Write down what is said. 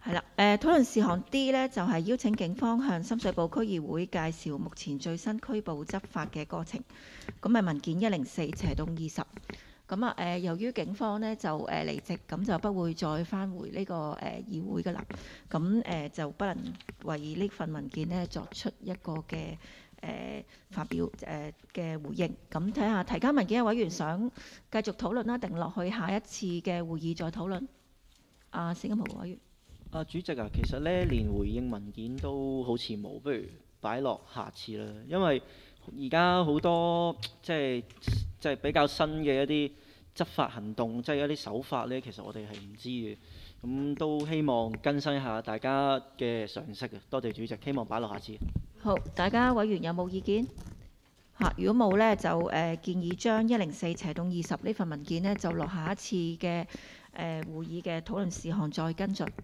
係啦，討論事項 D 呢，就係邀請警方向深水埗區議會介紹目前最新拘捕執法嘅過程。咁係文件104/20。咁由於警方呢就離席，咁就不會再返回呢個議會㗎啦。咁就不能為呢份文件呢作出一個嘅發表嘅回應。咁睇下提交文件嘅委員想繼續討論啦，定落去下一次嘅會議再討論。史金豪委員。 主席啊，其實呢連回應文件都好似冇，不如擺落下次啦。因為而家好多即係比較新嘅一啲執法行動，即係一啲手法呢，其實我哋係唔知嘅。咁都希望更新下大家嘅常識啊。多謝主席，希望擺落下次。 好，大家委員有冇意見？如果冇呢，就建議將104/20呢份文件呢，就落下一次嘅會議嘅討論事項再跟進。